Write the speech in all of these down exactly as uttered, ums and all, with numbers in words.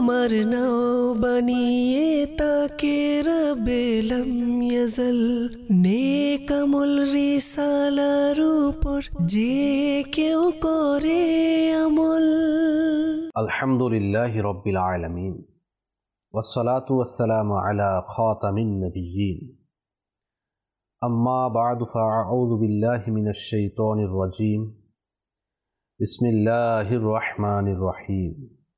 আমার নাও বানিয়ে তাকে রবেলম ইয়াজল নেক আমল রিসালার উপর যে কেউ করে আমল। আলহামদুলিল্লাহি রাব্বিল আলামিন ওয়াসসালাতু ওয়াসসালামু আলা খাতামিন নাবিয়্যিন আম্মা বা'দু ফাআউযু বিল্লাহি মিনাশ শাইতানির রাজীম বিসমিল্লাহির রহমানির রহিম।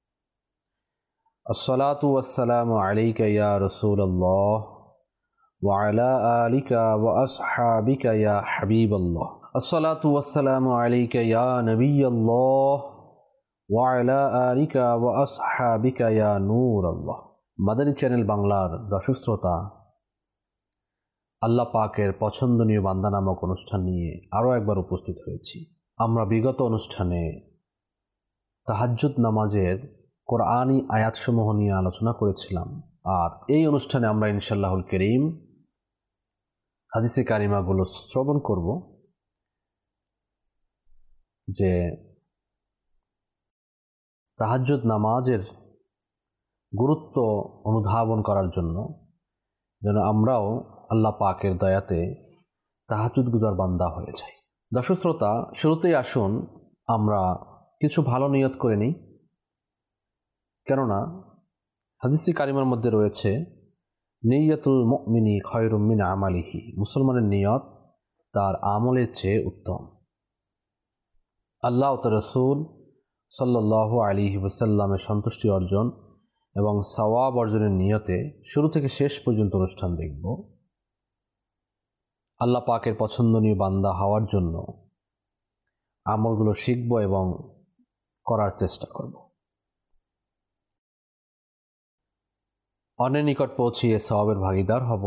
আসসালাতু ওয়াসসালামু আলাইকা ইয়া রাসূলুল্লাহ ওয়া আলা আলিকা ওয়া আসহাবিকা ইয়া হাবিবাল্লাহ। আসসালাতু ওয়াসসালামু আলাইকা ইয়া নবিয়াল্লাহ ওয়া আলা আলিকা ওয়া আসহাবিকা ইয়া নূরাল্লাহ। মাদানী চ্যানেল বাংলার দর্শক শ্রোতা, আল্লাহ পাকের পছন্দনীয় বান্দা নামক অনুষ্ঠান নিয়ে আরও একবার উপস্থিত হয়েছি। আমরা বিগত অনুষ্ঠানে তাহাজ্জুদ নামাজের কোরআনী আয়াতসমূহ নিয়ে আলোচনা করেছিলাম, আর এই অনুষ্ঠানে আমরা ইনশাআল্লাহুল কারীম হাদিসে কারিমাগুলো শ্রবণ করব, যে তাহাজ্জুদ নামাজের গুরুত্ব অনুধাবন করার জন্য যেন আমরাও আল্লাহ পাকের দয়াতে তাহাজ্জুদ গুজার বান্দা হয়ে যাই। দর্শক শ্রোতা, শুরুতেই আসুন আমরা কিছু ভালো নিয়ত করে নিই, কেননা হাদিসে কারিমার মধ্যে রয়েছে নিয়্যাতুল মুমিনি খায়রুম মিন আমালিহি, মুসলমানের নিয়ত তার আমলের চেয়ে উত্তম। আল্লাহ ও তার রাসূল সাল্লাল্লাহু আলাইহি ওয়াসাল্লামের সন্তুষ্টি অর্জন এবং সওয়াব অর্জনের নিয়তে শুরু থেকে শেষ পর্যন্ত অনুষ্ঠান দেখব। আল্লাহ পাকের পছন্দনীয় বান্দা হওয়ার জন্য আমলগুলো শিখব এবং করার চেষ্টা করব। অন্যের নিকট পৌঁছিয়ে সওয়াবের ভাগীদার হব।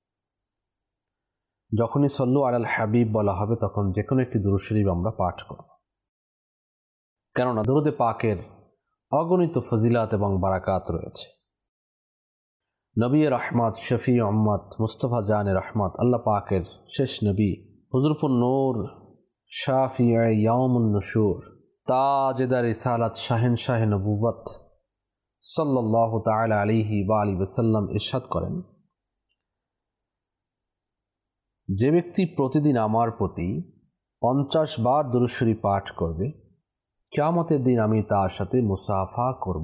যখনই সল্লু আলাল হাবিব বলা হবে তখন যে কোনো একটি দুরূদ শরীফ আমরা পাঠ করব, কেননা দুরূদে পাকের অগণিত ফজিলাত এবং বারাকাত রয়েছে। নবী রহমত, শফি উম্মত, মুস্তফা জানে রহমত, আল্লাহ পাকের শেষ নবী, হুজুরপুর নূর, শাফিয়ে ইয়াউমুন নুশুর, তাজেদার রিসালাত, শাহেনশাহে নবুওয়াত সাল্লাল্লাহু তাআলা আলাইহি ওয়া আলিহি ওয়াসাল্লাম ইরশাদ করেন, যে ব্যক্তি প্রতিদিন আমার প্রতি পঞ্চাশ বার দুরূদ শরীফ পাঠ করবে, কিয়ামতের দিন আমি তার সাথে মুসাফা করব।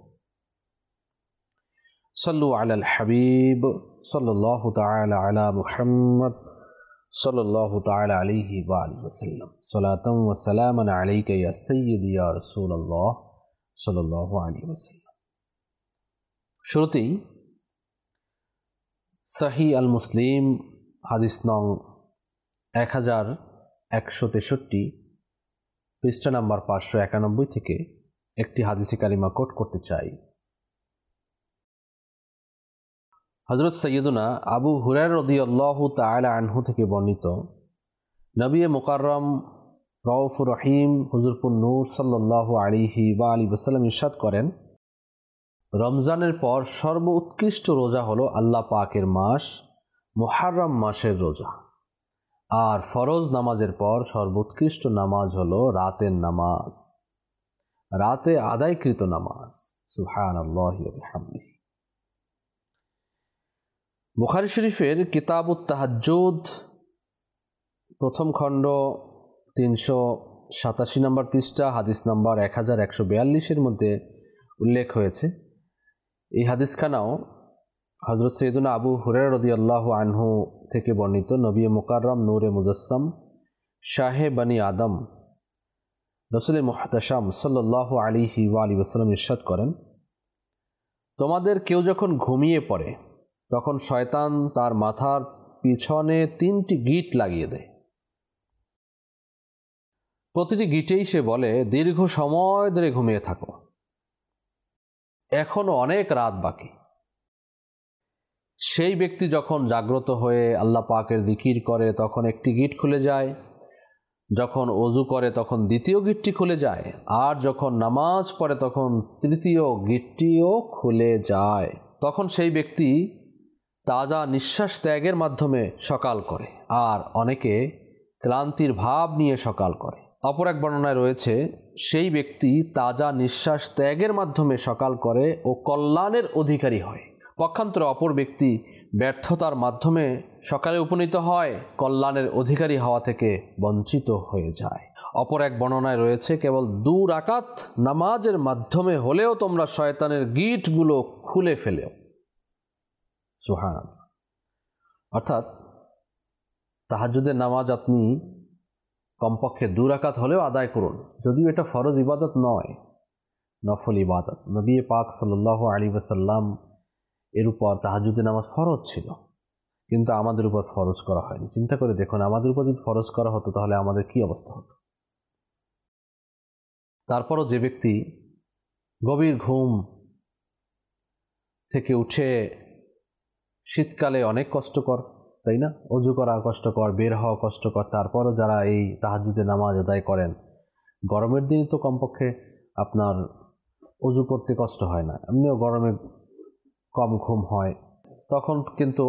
সাল্লু আলাল হাবিব সাল্লাল্লাহু তাআলা আলা মুহাম্মদ সাল্লাল্লাহু তাআলা আলাইহি ওয়া আলিহি ওয়াসাল্লাম। সালাতাম ওয়া সালামান আলাইকা ইয়া সাইয়্যিদি ইয়া রাসূলুল্লাহ সাল্লাল্লাহু আলাইহি ওয়াসাল্লাম। শুরুতেই সহিহ আল মুসলিম হাদিস নং এক হাজার একশো তেষট্টি পৃষ্ঠা নাম্বার পাঁচশো একানব্বই থেকে একটি হাদিসে কারিমা কোট করতে চাই। হযরত সৈয়দুনা আবু হুরায়রা রাদিয়াল্লাহু তাআলা আনহু থেকে বর্ণিত, নবী মুকাররম রউফুর রহিম হুজুরপুর নূর সাল্লাল্লাহু আলাইহি ওয়া আলিহি ওয়াসাল্লাম ইরশাদ করেন, রমজানের পর সর্বোৎকৃষ্ট রোজা হলো আল্লাহ পাকের মাস মুহররম মাসের রোজা, আর ফরজ নামাজের পর সর্বোৎকৃষ্ট নামাজ হলো রাতের নামাজ, রাতে আদায়কৃত নামাজ। সুবহানাল্লাহি ওয়া বিহামদিহি। বুখারী শরীফের কিতাবুত তাহাজ্জুদ প্রথম খণ্ড তিনশো সাতাশি নম্বর পৃষ্ঠা হাদিস নম্বর এক হাজার একশো বিয়াল্লিশের মধ্যে উল্লেখ হয়েছে। এই হাদিসখানাও হযরত সৈয়দুনা আবু হুরায়রা রাদিয়াল্লাহু আনহু থেকে বর্ণিত। নবী মুকাররম নূরে মুজাসসাম শাহে বনি আদম রাসূল মুহতাশাম সাল্লাল্লাহু আলাইহি ওয়া আলিহি ওয়াসাল্লাম ইরশাদ করেন, তোমাদের কেউ যখন ঘুমিয়ে পড়ে তখন শয়তান তার মাথার পিছনে তিনটি গিট লাগিয়ে দেয়। প্রতিটি গিটেই সে বলে, দীর্ঘ সময় ধরে ঘুমিয়ে থাকো, এখনো অনেক রাত বাকি। সেই ব্যক্তি যখন জাগ্রত হয়ে আল্লাহ পাকের জিকির করে তখন একটি গিট খুলে যায়, যখন ওযু করে তখন দ্বিতীয় গিটটি খুলে যায়, আর যখন নামাজ পড়ে তখন তৃতীয় গিটটিও খুলে যায়। তখন সেই ব্যক্তি তাজা নিঃশ্বাস ত্যাগের মাধ্যমে সকাল করে, আর অনেকে ক্লান্তির ভাব নিয়ে সকাল করে। অপর এক বর্ণনায় রয়েছে, সেই ব্যক্তি তাজা নিঃশ্বাস ত্যাগের মাধ্যমে সকাল করে ও কল্যাণের অধিকারী হয়। পক্ষান্তরে অপর ব্যক্তি ব্যর্থতার মাধ্যমে সকালে উপনীত হয়, কল্যাণের অধিকারী হওয়া থেকে বঞ্চিত হয়ে যায়। অপর এক বর্ণনায় রয়েছে, কেবল দু রাকাত নামাজের মাধ্যমে হলেও তোমরা শয়তানের গিঁটগুলো খুলে ফেলেও। সুবহানাল্লাহ। অর্থাৎ তাহাজ্জুদের নামাজ আপনি কমপক্ষে দু রাকাত হলেও আদায় করুন, যদিও এটা ফরজ ইবাদত নয়, নফল ইবাদত। নবী পাক সাল্লাল্লাহু আলাইহি ওয়াসাল্লাম এর উপর তাহাজ্জুদের নামাজ ফরজ ছিল, কিন্তু আমাদের উপর ফরজ করা হয়নি। চিন্তা করে দেখুন, আমাদের উপর যদি ফরজ করা হতো তাহলে আমাদের কি অবস্থা হতো। তারপরও যে ব্যক্তি গভীর ঘুম থেকে উঠে, শীতকালে অনেক কষ্টকর, তাই না, অজু করা কষ্টকর, বের হওয়া কষ্টকর, তারপরও যারা এই তাহাজ্জুদের নামাজ আদায় করেন, গরমের দিনে তো কমপক্ষে আপনার অজু করতে কষ্ট হয় না, এমনিও গরমে কম ঘুম হয়, তখন কিন্তু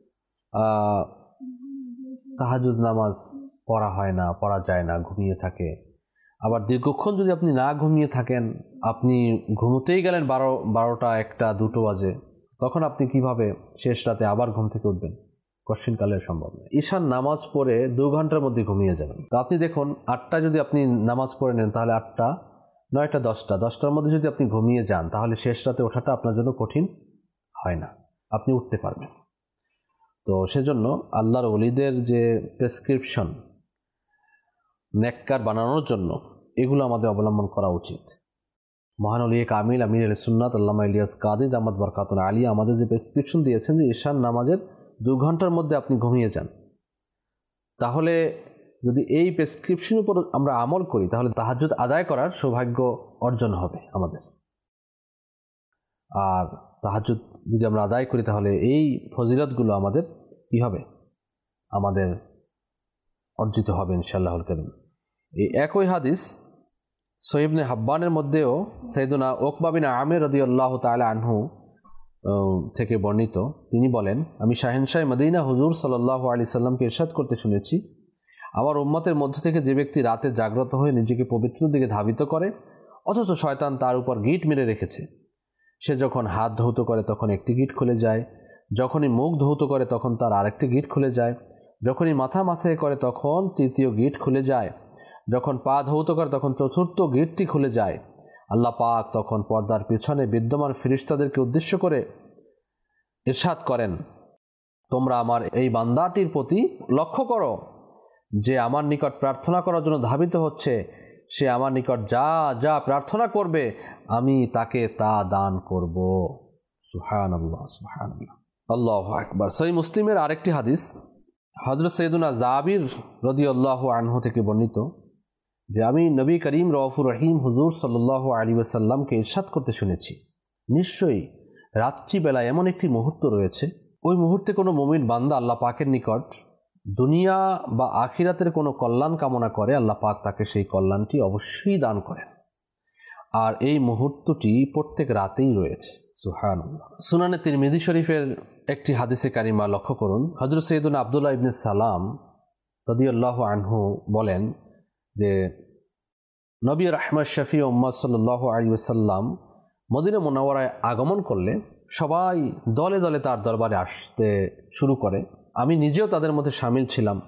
তাহাজ্জুদ নামাজ পড়া হয় না, পড়া যায় না, ঘুমিয়ে থাকে। আবার দীর্ঘক্ষণ যদি আপনি না ঘুমিয়ে থাকেন, আপনি ঘুমোতেই গেলেন বারো বারোটা একটা দুটো বাজে, তখন আপনি কিভাবে শেষ রাতে আবার ঘুম থেকে উঠবেন? কঠিনকালের সম্ভব নয়। ঈশান নামাজ পড়ে দু ঘন্টার মধ্যে ঘুমিয়ে যাবেন। তো আপনি দেখুন, আটটা যদি আপনি নামাজ পড়ে নেন, তাহলে আটটা নয়টা দশটা দশটার মধ্যে যদি আপনি ঘুমিয়ে যান, তাহলে শেষ রাতে ওঠাটা আপনার জন্য কঠিন হয় না, আপনি উঠতে পারবেন। তো সেজন্য আল্লাহর ওলিদের যে প্রেসক্রিপশন নেককার বানানোর জন্য, এগুলো আমাদের অবলম্বন করা উচিত। মহান ওলিয়ে কামিল আমির আল সুন্নাত আল্লামা ইলিয়াস কাদি দামাত বরকাতুল আলিয়া আমাদের যে প্রেসক্রিপশন দিয়েছেন যে ঈশান নামাজের দু ঘন্টার মধ্যে আপনি ঘুমিয়ে যান, তাহলে যদি এই প্রেসক্রিপশনের উপর আমরা আমল করি, তাহলে তাহাজ্জুদ আদায় করার সৌভাগ্য অর্জন হবে আমাদের। আর তাহাজ্জুদ যদি আমরা আদায় করি, তাহলে এই ফজিলতগুলো আমাদের কি হবে? আমাদের অর্জিত হবে ইনশাআল্লাহুল কারীম। এই একই হাদিস সহিহ ইবনে হাব্বানের মধ্যেও সাইয়েদুনা উকবা বিন আমির রাদিয়াল্লাহু তাআলা আনহু থেকে বর্ণিত। তিনি বলেন, আমি শাহেনশাহ মদিনা হুজুর সাল্লাল্লাহু আলাইহি সাল্লামকে ইরশাদ করতে শুনেছি, আমার উম্মতের মধ্য থেকে যে ব্যক্তি রাতে জাগ্রত হয়ে নিজেকে পবিত্র দিকে ধাবিত করে, অথচ শয়তান তার উপর গিট মেরে রেখেছে, সে যখন হাত ধৌত করে তখন একটি গিট খুলে যায়, যখনই মুখ ধৌত করে তখন তার আরেকটি গিট খুলে যায়, যখনই মাথা মাসাহ করে তখন তৃতীয় গিট খুলে যায়, যখন পা ধৌত করে তখন চতুর্থ গিটটি খুলে যায়। আল্লাহ পাক তখন পর্দার পিছনে বিদ্যমান ফেরেশতাদেরকে উদ্দেশ্য করে ইরশাদ করেন, তোমরা আমার এই বান্দাটির প্রতি লক্ষ্য করো, যে আমার নিকট প্রার্থনা করার জন্য ধাবিত হচ্ছে, সে আমার নিকট যা যা প্রার্থনা করবে আমি তাকে তা দান করব। সুবহানাল্লাহ, সুবহানাল্লাহ, আল্লাহু আকবার। সহিহ মুসলিমের আরেকটি হাদিস হযরত সাইয়েদুনা জাবির রাদিয়াল্লাহু আনহু থেকে বর্ণিত যে আমি নবী করিম রউফুর রহিম হুজুর সাল্লাল্লাহু আলাইহি ওয়াসাল্লামকে ইরশাদ করতে শুনেছি, নিশ্চয়ই রাত্রিবেলা এমন একটি মুহূর্ত রয়েছে, ওই মুহূর্তে কোনো মুমিন বান্দা আল্লাহ পাকের নিকট দুনিয়া বা আখিরাতের কোনো কল্যাণ কামনা করে, আল্লাহ পাক তাকে সেই কল্যাণটি অবশ্যই দান করেন। আর এই মুহূর্তটি প্রত্যেক রাতেই রয়েছে। সুবহানাল্লাহ। সুনানে তিরমিজি শরীফের একটি হাদিসে কারিমা লক্ষ্য করুন। হযরত সাইয়েদুনা আব্দুল্লাহ ইবনে সালাম রাদিয়াল্লাহু আনহু বলেন যে নবী রাহমাত শফি উম্মাত সাল্লাল্লাহু আলাইহি ওয়াসাল্লাম মদিনা মুনাওয়ারায় আগমন করলে সবাই দলে দলে তার দরবারে আসতে শুরু করে। আমি নিজেও তাদের মধ্যে শামিল ছিলাম।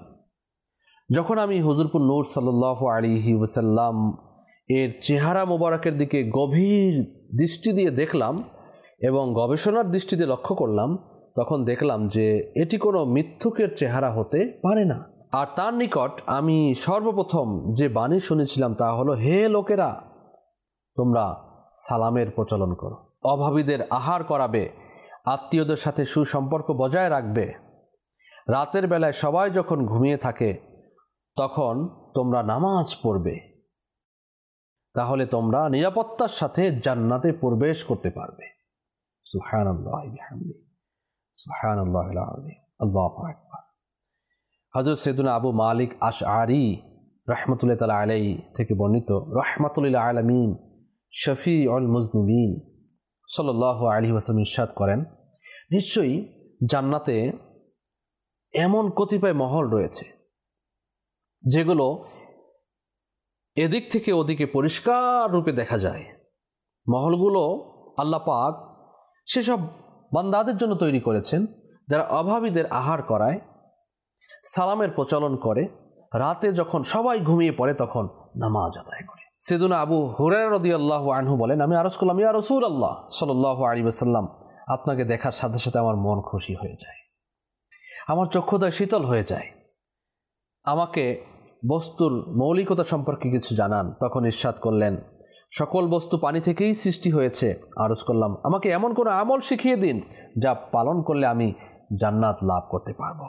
যখন আমি হুজুরপুর নূর সাল্লাল্লাহু আলাইহি ওয়াসাল্লাম এর চেহারা মোবারকের দিকে গভীর দৃষ্টি দিয়ে দেখলাম এবং গবেষণার দৃষ্টিতে লক্ষ্য করলাম, তখন দেখলাম যে এটি কোনো মিথ্যুকের চেহারা হতে পারে না। আর তার নিকট আমি সর্বপ্রথম যে বাণী শুনেছিলাম তা হলো, হে লোকেরা, তোমরা সালামের প্রচলন করো, অভাবীদের আহার করাবে, আত্মীয়দের সাথে সুসম্পর্ক বজায় রাখবে, রাতের বেলায় সবাই যখন ঘুমিয়ে থাকে তখন তোমরা নামাজ পড়বে, তাহলে তোমরা নিরাপত্তার সাথে জান্নাতে প্রবেশ করতে পারবে। সুবহানাল্লাহি বিহামদিহি, সুবহানাল্লাহিল আযীম, আল্লাহু আকবার। হযরত সাইয়েদুনা আবু মালিক আশআরী রাহমাতুল্লাহি তাআলা আলাইহি থেকে বর্ণিত, রাহমাতুল লিল আলামিন শফিউল মুজনিবিন সাল্লাল্লাহু আলাইহি ওয়াসাল্লাম ইরশাদ করেন, নিশ্চয়ই জান্নাতে এমন কতিপয় মহল রয়েছে যেগুলো এদিক থেকে ওদিকে পরিষ্কার রূপে দেখা যায়। মহলগুলো আল্লাহ পাক সেসব বান্দাদের জন্য তৈরি করেছেন যারা অভাবীদের আহার করায়, সালামের প্রচলন করে, রাতে যখন সবাই ঘুমিয়ে পড়ে তখন নামাজ আদায় করে। সাইয়েদুনা আবু হুরায়রা রাদিয়াল্লাহু আনহু বলেন, আমি আরজ করলাম, ইয়া রাসূলুল্লাহ সাল্লাল্লাহু আলাইহি ওয়াসাল্লাম, আপনাকে দেখার সাথে সাথে আমার মন খুশি হয়ে যায়, আমার চক্ষুদয় শীতল হয়ে যায়। আমাকে বস্তুর মৌলিকতা সম্পর্কে কিছু জানান। তখন ইরশাদ করলেন, সকল বস্তু পানি থেকেই সৃষ্টি হয়েছে। আরজ করলাম, আমাকে এমন কোনো আমল শিখিয়ে দিন যা পালন করলে আমি জান্নাত লাভ করতে পারবো।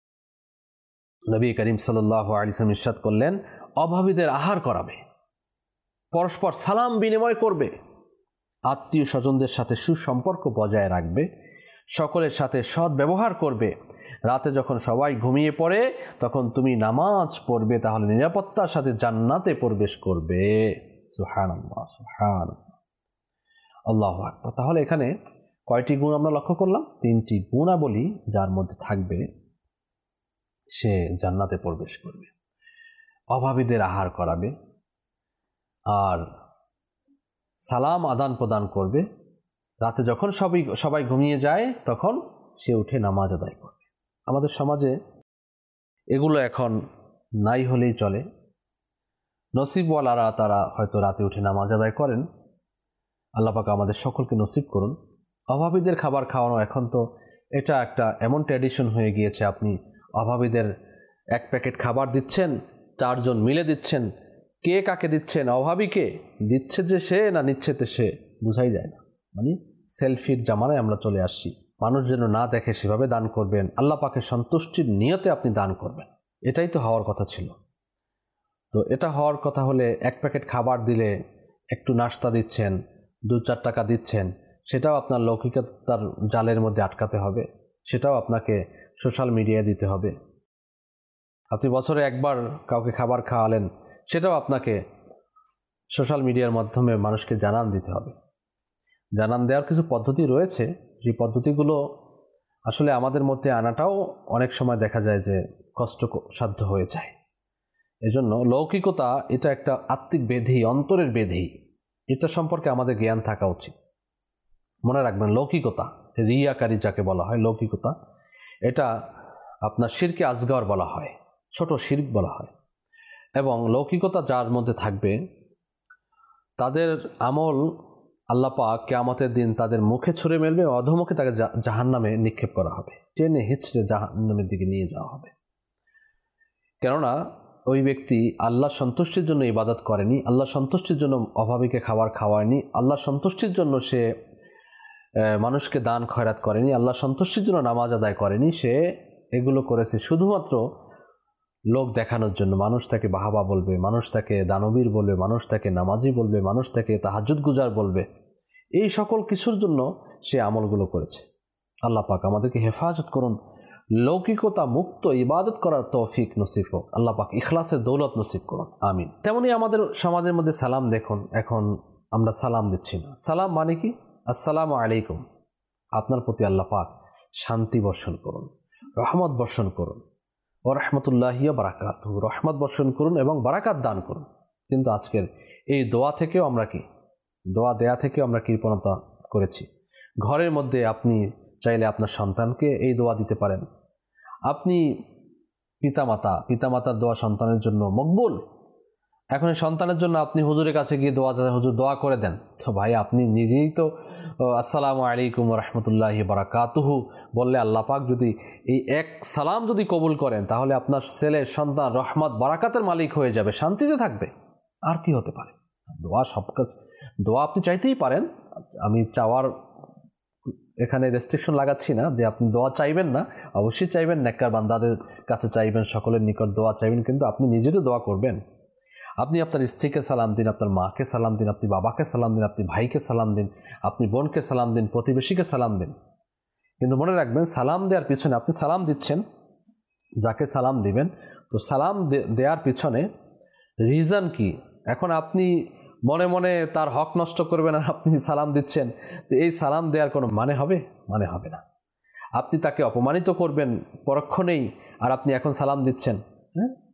নবী করিম সাল্লাল্লাহু আলাইহি ওয়াসাল্লাম ইরশাদ করলেন, অভাবীদের আহার করাবে, পরস্পর সালাম বিনিময় করবে, আত্মীয় স্বজনদের সাথে সুসম্পর্ক বজায় রাখবে, সকলের সাথে সৎ ব্যবহার করবে। রাতে যখন সবাই ঘুমিয়ে পড়ে তখন তুমি নামাজ পড়বে, তাহলে নিরাপত্তার সাথে জান্নাতে প্রবেশ করবে। সুবহানাল্লাহ, সুবহানাল্লাহ, আল্লাহু আকবার। তাহলে এখানে কয়টি গুণ আমরা লক্ষ্য করলাম? তিনটি গুণাবলী যার মধ্যে থাকবে সে জান্নাতে প্রবেশ করবে। অভাবীদের আহার করাবে, আর সালাম আদান প্রদান করবে, রাতে যখন সবাই সবাই ঘুমিয়ে যায় তখন সে উঠে নামাজ আদায় করবে। আমাদের সমাজে এগুলো এখন নাই হলেই চলে। নসিবওয়ালারা তারা হয়তো রাতে উঠে নামাজ আদায় করেন। আল্লাহ পাক আমাদের সকলকে নসিব করুন। অভাবীদের খাবার খাওয়ানো এখন তো এটা একটা এমন ট্র্যাডিশন হয়ে গিয়েছে, আপনি অভাবীদের এক প্যাকেট খাবার দিচ্ছেন, চারজন মিলে দিচ্ছেন। কে কাকে দিচ্ছেন? অভাবীকে দিচ্ছে যে সে, না নিচ্ছে তো সে, বোঝাই যায় না। মানে সেলফির জামানায় আমরা চলে আসছি। মানুষ যেন না দেখে সেভাবে দান করবেন, আল্লাহ পাকের সন্তুষ্টির নিয়তে আপনি দান করবেন, এটাই তো হওয়ার কথা ছিল। তো এটা হওয়ার কথা হলে এক প্যাকেট খাবার দিলে, একটু নাস্তা দিচ্ছেন, দু চার টাকা দিচ্ছেন, সেটাও আপনার লৌকিকতার জালের মধ্যে আটকাতে হবে, সেটাও আপনাকে সোশ্যাল মিডিয়ায় দিতে হবে। আপনি বছরে একবার কাউকে খাবার খাওয়ালেন, সেটাও আপনাকে সোশ্যাল মিডিয়ার মাধ্যমে মানুষকে জানান দিতে হবে। জানান দেওয়ার কিছু পদ্ধতি রয়েছে, যে পদ্ধতিগুলো আসলে আমাদের মধ্যে আনাটাও অনেক সময় দেখা যায় যে কষ্টসাধ্য হয়ে যায়। এজন্য লৌকিকতা এটা একটা আত্মিক ব্যাধি, অন্তরের ব্যাধি, এটা সম্পর্কে আমাদের জ্ঞান থাকা উচিত। মনে রাখবেন, লৌকিকতা, রিয়াকারী যাকে বলা হয়, লৌকিকতা এটা আপনার শিরকে আসগর বলা হয়, ছোট শিরক বলা হয়। এবং লৌকিকতা যার মধ্যে থাকবে তাদের আমল আল্লাহ পাক কিয়ামতের দিন তাদের মুখে ছুঁড়ে মেলবে, অধমুখে তাকে জাহান্নামে নিক্ষেপ করা হবে, টেনে হিচড়ে জাহান্নামের দিকে নিয়ে যাওয়া হবে। কেননা ওই ব্যক্তি আল্লাহ সন্তুষ্টির জন্য ইবাদত করেনি, আল্লাহ সন্তুষ্টির জন্য অভাবীকে খাবার খাওয়ায়নি, আল্লাহ সন্তুষ্টির জন্য সে মানুষকে দান খয়রাত করেনি, আল্লাহ সন্তুষ্টির জন্য নামাজ আদায় করেনি। সে এগুলো করেছে শুধুমাত্র লোক দেখানোর জন্য। মানুষ তাকে বাহাবা বলবে, মানুষ তাকে দানবীর বলবে, মানুষ তাকে নামাজি বলবে, মানুষ তাকে তাহাজ্জুদ গুজার বলবে। এই সকল কিছুর জন্য সে আমলগুলো করেছে। আল্লাহ পাক আমাদেরকে হেফাজত করুন, লৌকিকতা মুক্ত ইবাদত করার তৌফিক নসিব হোক। আল্লাহ পাক ইখলাসের দৌলত নসিব করুন, আমিন। তেমনি আমাদের সমাজের মধ্যে সালাম দেখুন, এখন আমরা সালাম দিচ্ছি না। সালাম মানে কি? আসসালামু আলাইকুম, আপনার প্রতি আল্লাহ পাক শান্তি বর্ষণ করুন, রহমত বর্ষণ করুন, ও রহমতুল্লাহি ওয়া বারাকাতুহু, রহমত বর্ষণ করুন এবং বারাকাত দান করুন। কিন্তু আজকের এই দোয়া থেকেও আমরা কি, দোয়া দেয়া থেকেও আমরা কৃপণতা করেছি। ঘরের মধ্যে আপনি চাইলে আপনার সন্তানকে এই দোয়া দিতে পারেন। আপনি পিতামাতা, পিতামাতার দোয়া সন্তানের জন্য মকবুল। এখন এই সন্তানের জন্য আপনি হুজুরের কাছে গিয়ে দোয়া, হুজুর দোয়া করে দেন, তো ভাই আপনি নিজেই তো আসসালামু আলাইকুম রহমতুল্লাহি বারাকাতুহু বললে আল্লাহ পাক যদি এই এক সালাম যদি কবুল করেন, তাহলে আপনার ছেলে সন্তান রহমত বারাকাতের মালিক হয়ে যাবে, শান্তিতে থাকবে। আর কি হতে পারে? দোয়া সব কাজ, দোয়া আপনি চাইতেই পারেন। আমি চাওয়ার এখানে রেস্ট্রিকশন লাগাচ্ছি না যে আপনি দোয়া চাইবেন না, অবশ্যই চাইবেন, নেককার বান্দাদের কাছে চাইবেন, সকলের নিকট দোয়া চাইবেন, কিন্তু আপনি নিজেরও দোয়া করবেন। আপনি আপনার স্ত্রীকে সালাম দিন, আপনার মাকে সালাম দিন, আপনি বাবাকে সালাম দিন, আপনি ভাইকে সালাম দিন, আপনি বোনকে সালাম দিন, প্রতিবেশীকে সালাম দিন। কিন্তু মনে রাখবেন, সালাম দেওয়ার পিছনে আপনি সালাম দিচ্ছেন, যাকে সালাম দিবেন, তো সালাম দেওয়ার পিছনে রিজন কি? এখন আপনি মনে মনে তার হক নষ্ট করবেন আর আপনি সালাম দিচ্ছেন, তো এই সালাম দেওয়ার কোনো মানে হবে? মানে হবে না। আপনি তাকে অপমানিত করবেন পরক্ষণেই, আর আপনি এখন সালাম দিচ্ছেন, হ্যাঁ,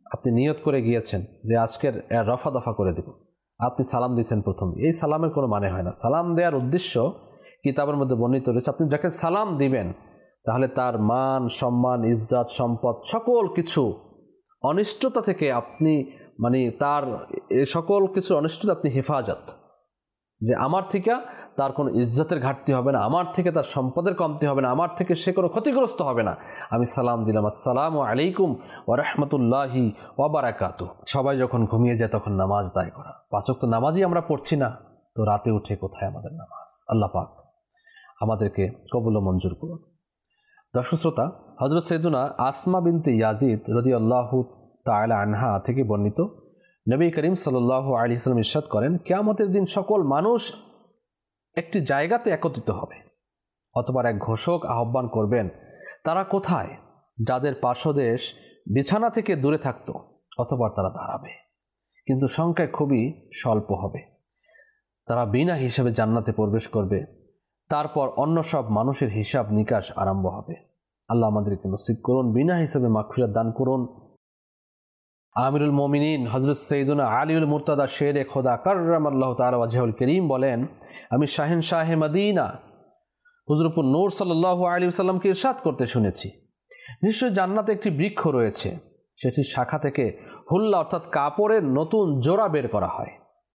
আপনি নিয়ত করে গিয়েছেন যে আজকের রফা দফা করে দেব, আপনি সালাম দিয়েছেন প্রথম, এই সালামের কোনো মানে হয় না। সালাম দেওয়ার উদ্দেশ্য কিতাবের মধ্যে বর্ণিত রয়েছে, আপনি যাকে সালাম দিবেন তাহলে তার মান সম্মান ইজ্জত সম্পদ সকল কিছু অনিষ্টতা থেকে আপনি মানে তার এ সকল কিছু অনিষ্টতা আপনি হেফাজত, যে আমার থেকে তার কোনো ইজ্জতের ঘাটতি হবে না, আমার থেকে তার সম্পদের কমতি হবে না, আমার থেকে সে কোনো ক্ষতিগ্রস্ত হবে না। আমি সালাম দিলাম, আসসালামু আলাইকুম ওয়া রাহমাতুল্লাহি ওয়া বারাকাতুহু। সবাই যখন ঘুমিয়ে যায় তখন নামাজ আদায় করা। পাঁচ ওয়াক্ত নামাজই আমরা পড়ছি না, তো রাতে উঠে কোথায় আমাদের নামাজ? আল্লাহ পাক আমাদেরকে কবুল ও মঞ্জুর করুন। দর্শক শ্রোতা, হযরত সাইয়্যিদুনা আসমা বিনতে ইয়াজিদ রাদিয়াল্লাহু তাআলা আনহা থেকে বর্ণিত, নবী করিম সাল্লাল্লাহু আলাইহি ওয়াসাল্লাম ইরশাদ করেন, কিয়ামতের দিন সকল মানুষ একটি জায়গাতে একত্রিত হবে, অতঃপর এক ঘোষক আহ্বান করবেন, তারা কোথায়? যাদের পার্শ্বদেশ বিছানা থেকে দূরে থাকত, অতঃপর তারা দাঁড়াবে, কিন্তু সংখ্যায় খুবই স্বল্প হবে। তারা বিনা হিসাবে জান্নাতে প্রবেশ করবে, তারপর অন্য সব মানুষের হিসাব নিকাশ আরম্ভ হবে। আল্লাহ আমাদেরকে নসিব করুন, বিনা হিসাবে মাগফিরাত দান করুন। আমিরুল মুমিনিন হযরত সাইয়্যিদুনা আলীউল মুরতাদা শেরে খোদা কাররামাল্লাহু তাআলা ওয়াজহুল করিম বলেন, আমি শাহেনশাহে মদিনা হুজুরপুর নূর সাল্লাল্লাহু আলাইহি ওয়াসাল্লামকে ইরশাদ করতে শুনেছি, নিশ্চয় জান্নাতে একটি বৃক্ষ রয়েছে, সেটির শাখা থেকে হুল্লা অর্থাৎ কাপড়ের নতুন জোড়া বের করা হয়,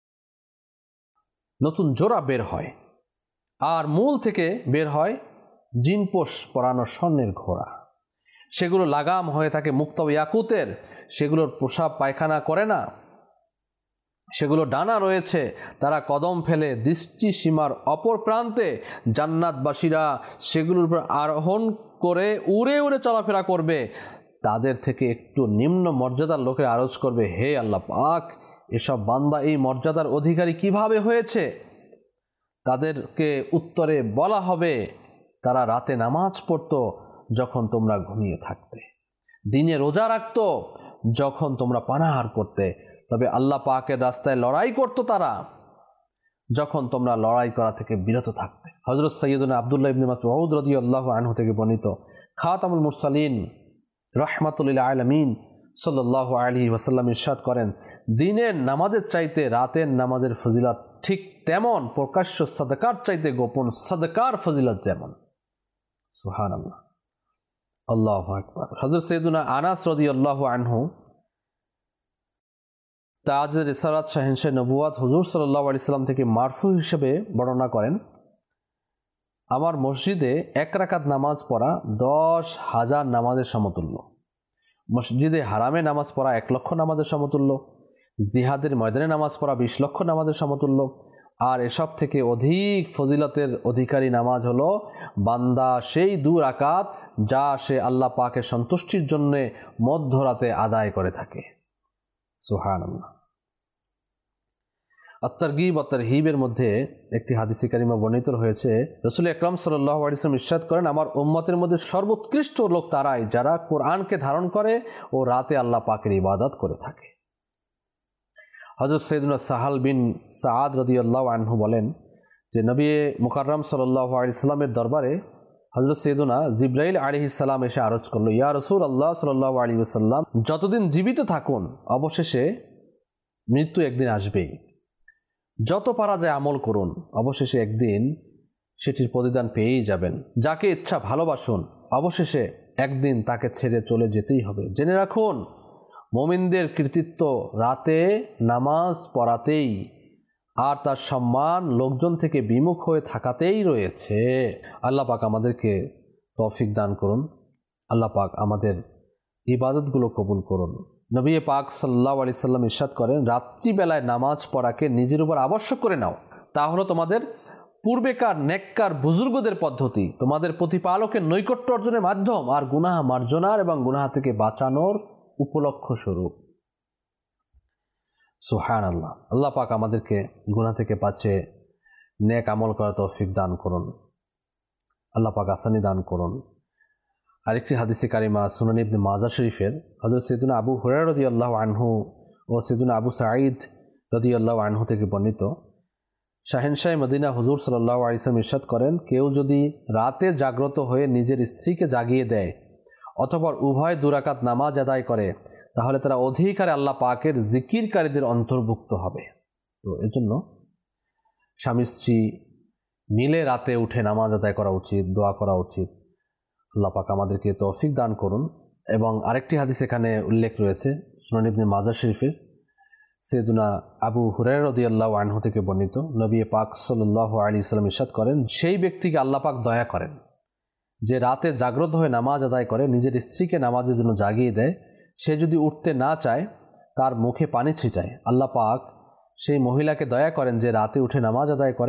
নতুন জোড়া বের হয়, আর মূল থেকে বের হয় জিনপোষ পরানো স্বর্ণের ঘোড়া। সেগুলো লাগাম হয়ে থাকে মুক্তা ও ইয়াকুতের, সেগুলোর প্রসাব পায়খানা করে না, সেগুলো ডানা রয়েছে, তারা কদম ফেলে দৃষ্টি সীমার অপর প্রান্তে, জান্নাতবাসীরা সেগুলোর উপর আরোহণ করে উড়ে উড়ে চলাফেরা করবে। তাদের থেকে একটু নিম্ন মর্যাদার লোকের আরজ করবে, হে আল্লাহ পাক, এসব বান্দা এই মর্যাদার অধিকারী কিভাবে হয়েছে? তাদেরকে উত্তরে বলা হবে, তারা রাতে নামাজ পড়তো যখন তোমরা ঘুমিয়ে থাকতে, দিনে রোজা রাখতো যখন তোমরা পানাহার করতে, তবে আল্লাহ পাকের রাস্তায় লড়াই করতো তারা যখন তোমরা লড়াই করা থেকে বিরত থাকতে। হযরত সাইয়্যিদুনা আব্দুল্লাহ ইবনে মাসউদ রাদিয়াল্লাহু আনহু থেকে বর্ণিত, খাতামুল মুরসালিন রাহমাতুল লিল আলামিন সাল্লাল্লাহু আলাইহি ওয়াসাল্লাম ইরশাদ করেন, দিনের নামাজের চাইতে রাতের নামাজের ফজিলত ঠিক তেমন, প্রকাশ্য সাদকার চাইতে গোপন সাদকার ফজিলত যেমন। সুবহানাল্লাহ, আল্লাহু আকবার। হযরত সাইয়্যিদুনা আনাস রাদিয়াল্লাহু আনহু তাজে রিসালাত শাহেনশাহ নবুয়াত হুজুর সাল্লাল্লাহু আলাইহি সাল্লাম থেকে মারফু হিসেবে বর্ণনা করেন, আমার মসজিদে এক রাকাত নামাজ পড়া দশ হাজার নামাজের সমতুল্য, মসজিদে হারামে নামাজ পড়া এক লক্ষ নামাজের সমতুল্য, জিহাদের ময়দানে নামাজ পড়া বিশ লক্ষ নামাজের সমতুল্য। আর এসব থেকে অধিক ফজিলতের অধিকারী নামাজ হলো বান্দা সেই দু রাকাত যা সে আল্লাহ পাকের সন্তুষ্টির জন্য মধ্যরাতে আদায় করে থাকে। সুবহানাল্লাহ। আত-তারগীব ওয়া তারহীবের মধ্যে একটি হাদিসে কারিমা বর্ণিত হয়েছে, রাসূল আকরাম সাল্লাল্লাহু আলাইহি ওয়াসাল্লাম ইরশাদ করেন, আমার উম্মতের মধ্যে সর্বোৎকৃষ্ট লোক তারাই যারা কোরআনকে ধারণ করে ও রাতে আল্লাহ পাকের ইবাদত করে থাকে। হযরত সাইয়্যিদুনা সাহাল বিন সাআদ রাদিয়াল্লাহু আনহু বলেন যে নবী মুকাররম সাল্লাল্লাহু আলাইহি ওয়াসাল্লামের দরবারে হযরত সাইয়্যিদুনা জিবরাইল আলাইহিস সালাম এসে আরজ করলো, ইয়া রাসূলুল্লাহ সাল্লাল্লাহু আলাইহি ওয়াসাল্লাম, যতদিন জীবিত থাকুন অবশেষে মৃত্যু একদিন আসবেই, যত পারা যায় আমল করুন, অবশেষে একদিন সেটির প্রতিদান পেয়েই যাবেন। যাকে ইচ্ছা ভালোবাসুন, অবশেষে একদিন তাকে ছেড়ে চলে যেতেই হবে। জেনে রাখুন, মুমিনদের কৃতিত্ব রাতে নামাজ পড়াতেই আর তার সম্মান লোকজন থেকে বিমুখ হয়ে থাকাতেই রয়েছে। আল্লাহ পাক আমাদেরকে তৌফিক দান করুন, আল্লাহ পাক আমাদের ইবাদতগুলো কবুল করুন। নবী পাক সাল্লাল্লাহু আলাইহি সাল্লাম ইরশাদ করেন, রাত্রিবেলায় নামাজ পড়াকে নিজের উপর আবশ্যক করে নাও, তা হলো তোমাদের পূর্বেকার নেককার বুজুর্গদের পদ্ধতি, তোমাদের প্রতিপালকের নৈকট্য অর্জনের মাধ্যম, আর গুনাহ মার্জনার এবং গুনাহ থেকে বাঁচানোর উপলক্ষ স্বরূপ। সুবহানাল্লাহ। আল্লাহ পাক আমাদেরকে গুনাহ থেকে বাঁচে নেক আমল করার তৌফিক দান করুন, আল্লাহ পাক আসানি দান করুন। আরেকটি হাদিসে কারিমা সুনান ইবনে মাজাহ শরীফের হযরত সাইয়্যিদুনা আবু হুরায়রা রাদিয়াল্লাহু আনহু ও সাইয়্যিদুনা আবু সাঈদ রাদিয়াল্লাহু আনহু থেকে বর্ণিত, শাহেনশাহ মদিনা হুজুর সাল্লাল্লাহু আলাইহি ওয়াসাল্লাম ইরশাদ করেন, কেউ যদি রাতে জাগ্রত হয়ে নিজের স্ত্রীকে জাগিয়ে দেয় অথবা উভয় দুরাকাত নামাজ আদায় করে, তাহলে তারা অধিকারে আল্লাহ পাকের জিকিরকারীদের অন্তর্ভুক্ত হবে। তো এজন্য স্বামী স্ত্রী মিলে রাতে উঠে নামাজ আদায় করা উচিত, দোয়া করা উচিত। আল্লাহ পাক আমাদেরকে তৌফিক দান করুন। এবং আরেকটি হাদিস এখানে উল্লেখ রয়েছে সুনান ইবনে মাজাহ শরীফের, সাইয়েদুনা আবু হুরায়রা রাদিয়াল্লাহু আনহু থেকে বর্ণিত, নবী পাক সাল্লাল্লাহু আলাইহি ওয়াসাল্লাম ইরশাদ করেন, সেই ব্যক্তিকে আল্লাহ পাক দয়া করেন যে রাতে জাগ্রত হয়ে নামাজ আদায় করে, নিজের স্ত্রীকে নামাজের জন্য জাগিয়ে দেয়। সে যদি উঠতে না চায় তার মুখে পানি ছিটায়। আল্লাহ পাক সেই মহিলাকে দয়া করেন যে রাতে উঠে নামাজ আদায় করে,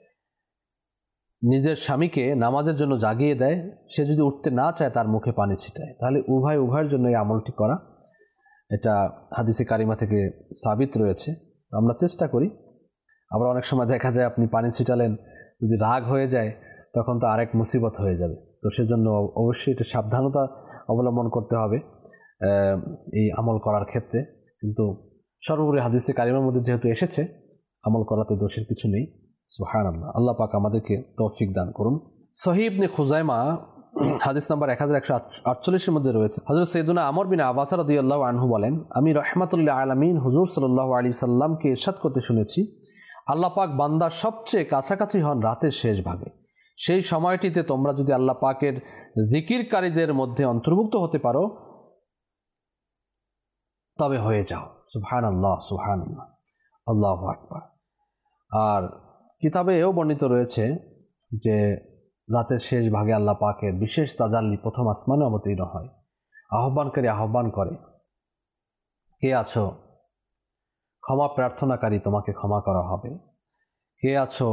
নিজের স্বামীকে নামাজের জন্য জাগিয়ে দেয়। সে যদি উঠতে না চায় তার মুখে পানি ছিটায়। তাহলে উভয় উভয়ের জন্য এই আমলটি করা, এটা হাদিসে কারিমা থেকে সাবিত রয়েছে। তো আমরা চেষ্টা করি। আবার অনেক সময় দেখা যায় আপনি পানি ছিটালেন, যদি রাগ হয়ে যায় তখন তো আরেক মুসিবত হয়ে যাবে। তো সেজন্য অবশ্যই এটা সাবধানতা অবলম্বন করতে হবে এই আমল করার ক্ষেত্রে। কিন্তু সর্বোপরি হাদিসে কারিমার মধ্যে যেহেতু এসেছে, আমল করাতে দোষের কিছু নেই। সুবহানাল্লাহ, আল্লাহ পাক আমাদেরকে তৌফিক দান করুন। সহিহ ইবনে খুজাইমা হাদিস নাম্বার এক হাজার একশো আটচল্লিশের মধ্যে রয়েছে, হযরত সাইয়েদুনা আমর বিন আব্বাস রাদিয়াল্লাহু আনহু বলেন, আমি রাহমাতুল্লিল আলামিন হুজুর সাল্লাল্লাহু আলাইহি সাল্লামকে ইরশাদ করতে শুনেছি, আল্লাহ পাক বান্দার সবচেয়ে কাছাকাছি হন রাতের শেষ ভাগে। সেই সময়টিতে তোমরা যদি আল্লাহ পাকের জিকিরকারীদের মধ্যে অন্তর্ভুক্ত হতে পারো তবে হয়ে যাও। সুবহানাল্লাহ, সুবহানাল্লাহ, আল্লাহু আকবার। আর কিতাবে এও বর্ণিত রয়েছে যে রাতের শেষ ভাগে আল্লাহ পাকের বিশেষ তাজাল্লি প্রথম আসমানে অবতীর্ণ হয়। আহ্বানকারী আহ্বান করে, কে আছো? ক্ষমা প্রার্থনাকারী, তোমাকে ক্ষমা করা হবে। কে আছো?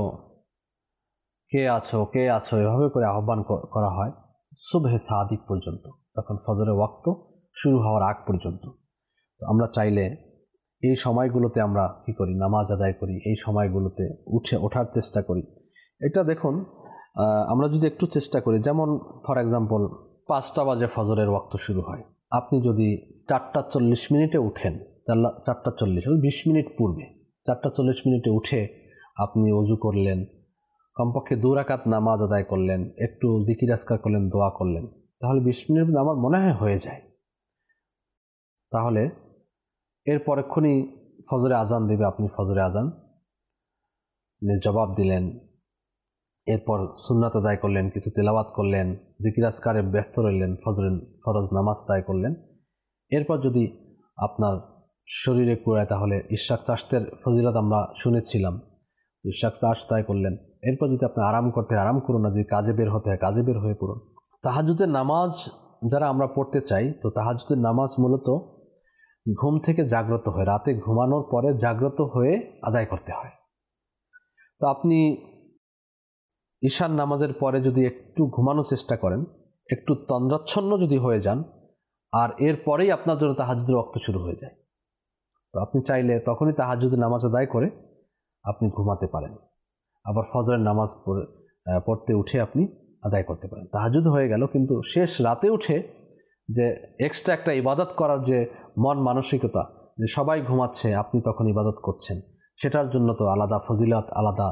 কে আছো? কে আছো? এভাবে করে আহ্বান করা হয় সুবহে সাদিক পর্যন্ত, তখন ফজরের ওয়াক্ত শুরু হওয়ার আগ পর্যন্ত। তো আমরা চাইলে এই সময়গুলোতে আমরা কি করি? নামাজ আদায় করি। এই সময়গুলোতে উঠে ওঠার চেষ্টা করি। এটা দেখুন, আমরা যদি একটু চেষ্টা করি, যেমন ফর এক্সাম্পল পাঁচটা বাজে ফজরের ওয়াক্ত শুরু হয়, আপনি যদি চারটা চল্লিশ মিনিটে উঠেন, চারটা চল্লিশ বিশ মিনিট পূর্বে চারটা চল্লিশ মিনিটে উঠে আপনি ওযু করলেন, কমপক্ষে দু রাকাত নামাজ আদায় করলেন, একটু জিকির আজকার করলেন, দোয়া করলেন, তাহলে বিশ মিনিট আমার মনে হয় হয়ে যায়। তাহলে এর পরেক্ষণই ফজরে আজান দেবে, আপনি ফজরে আজান জবাব দিলেন, এরপর সুন্নাত আদায় করলেন, কিছু তেলাওয়াত করলেন, জিকির আজকারে ব্যস্ত রইলেন, ফজরের ফরজ নামাজ আদায় করলেন। এরপর যদি আপনার শরীরে কুড়ায় তাহলে ইশরাক চাষতের ফজিলত আমরা শুনেছিলাম, ইশরাক চাষ আদায় করলেন। এরপর যদি আপনি আরাম করতে আরাম করুন, না যদি কাজে বের হতে হয় কাজে বের হয়ে পড়ুন। তাহাজ্জুদের নামাজ যারা আমরা পড়তে চাই, তো তাহাজ্জুদের নামাজ মূলত ঘুম থেকে জাগ্রত হয়ে, রাতে ঘুমানোর পরে জাগ্রত হয়ে আদায় করতে হয়। তো আপনি ঈশার নামাজের পরে যদি একটু ঘুমানোর চেষ্টা করেন, একটু তন্দ্রাচ্ছন্ন যদি হয়ে যান, আর এর পরেই আপনার জন্য তাহাজ্জুদের ওয়াক্ত শুরু হয়ে যায়, তো আপনি চাইলে তখনই তাহাজ্জুদের নামাজ আদায় করে আপনি ঘুমাতে পারেন। আবার ফজরের নামাজ পড়তে উঠে আপনি আদায় করতে পারেন। তাহাজ্জুদ হয়ে গেল, কিন্তু শেষ রাতে উঠে যে এক্সট্রা একটা ইবাদত করার যে মন মানসিকতা, যে সবাই ঘুমাচ্ছে আপনি তখন ইবাদত করছেন, সেটার জন্য তো আলাদা ফজিলত, আলাদা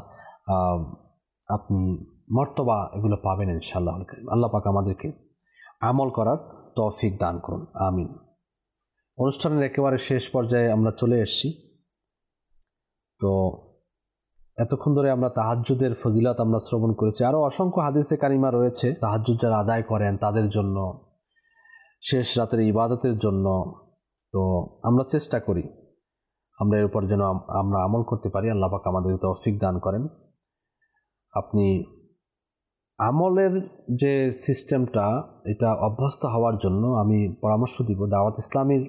আপনি মর্তবা এগুলো পাবেন ইনশাআল্লাহ। আল্লাহ পাক আমাদেরকে আমল করার তৌফিক দান করুন, আমিন। অনুষ্ঠানের একেবারে শেষ পর্যায়ে আমরা চলে এসেছি। তো এতক্ষণ ধরে আমরা তাহাজ্জুদের ফজিলত আমরা শ্রবণ করেছি। আরও অসংখ্য হাদিসে কারিমা রয়েছে তাহাজ্জুদ যারা আদায় করেন তাদের জন্য, শেষ রাতের ইবাদতের জন্য। তো আমরা চেষ্টা করি আমরা এর উপর যেন আমরা আমল করতে পারি। আল্লাহ পাক আমাদের তৌফিক দান করেন। আপনি আমলের যে সিস্টেমটা, এটা অভ্যস্ত হওয়ার জন্য আমি পরামর্শ দিব, দাওয়াত ইসলামীর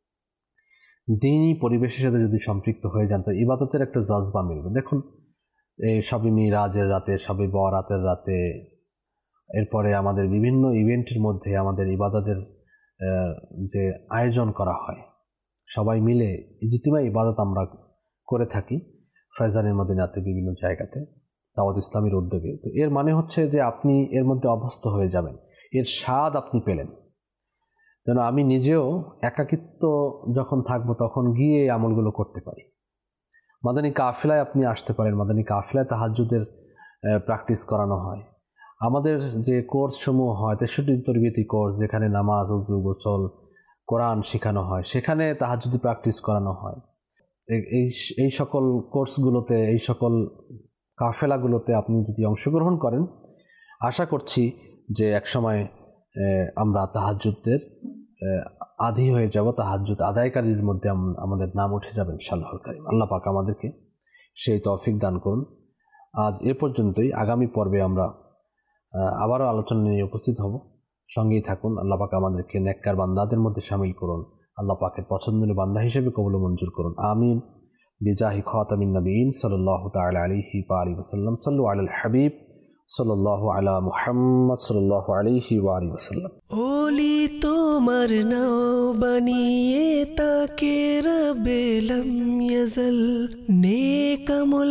দিনই পরিবেশের সাথে যদি সম্পৃক্ত হয়ে যান তো ইবাদতের একটা জজবা মিলবে। দেখুন, এই সবে মিরাজের রাতে, সবে বরাতের রাতে, এরপরে আমাদের বিভিন্ন ইভেন্টের মধ্যে আমাদের ইবাদতের যে আয়োজন করা হয়, সবাই মিলে ইজতিমাই ইবাদত আমরা করে থাকি ফয়জানের মদিনাতে, বিভিন্ন জায়গাতে দাওয়াত ইসলামীর উদ্যোগে। তো এর মানে হচ্ছে যে আপনি এর মধ্যে অভ্যস্ত হয়ে যাবেন, এর স্বাদ আপনি পেলেন। যেন আমি নিজেও একাকিত্ব যখন থাকবো তখন গিয়ে এই আমলগুলো করতে পারি। মাদানী কাফেলায় আপনি আসতে পারেন, মাদানী কাফেলায় তাহাজ্জুদের প্র্যাকটিস করানো হয়। আমাদের যে কোর্স সমূহ হয়, তেষট্টি তরবিয়তি কোর্স, যেখানে নামাজ, ওযু, গোসল, কোরআন শেখানো হয়, সেখানে তাহাজ্জুদি প্র্যাকটিস করানো হয়। এই এই সকল কোর্সগুলোতে, এই সকল কাফেলাগুলোতে আপনি যদি অংশগ্রহণ করেন, আশা করছি যে একসময় আমরা তাহাজ্জুদের আদি হয়ে যাব, তাহাজ্জুদ আদায়কারীর মধ্যে আমাদের নাম উঠে যাবে ইনশাআল্লাহুল কারীম। আল্লাহ পাক আমাদেরকে সেই তৌফিক দান করুন। আজ এ পর্যন্তই। আগামী পর্বে আমরা আবারও আলোচনা নিয়ে উপস্থিত হব। সঙ্গেই থাকুন। আল্লাহ পাক আমাদেরকে নেককার বান্দাদের মধ্যে শামিল করুন। আল্লাহ পাকের পছন্দনীয় বান্দা হিসেবে কবুল মঞ্জুর করুন। আমিন। বিজাহি খাতামিন নবিয়িন সাল্লাল্লাহু তাআলা আলাইহি ওয়া আলিহি ওয়াসাল্লাম। সাল্লু আলাল হাবিব সাল্লাল্লাহু আলা মুহাম্মদ সাল্লাল্লাহু আলাইহি ওয়া আলিহি ওয়াসাল্লাম। ওলি তোমার নাও বানিয়ে তাকে রবেলম ইয়াজল, নেক আমল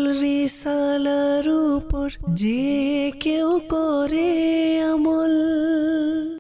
রিসালার উপর যে কেউ করে আমল।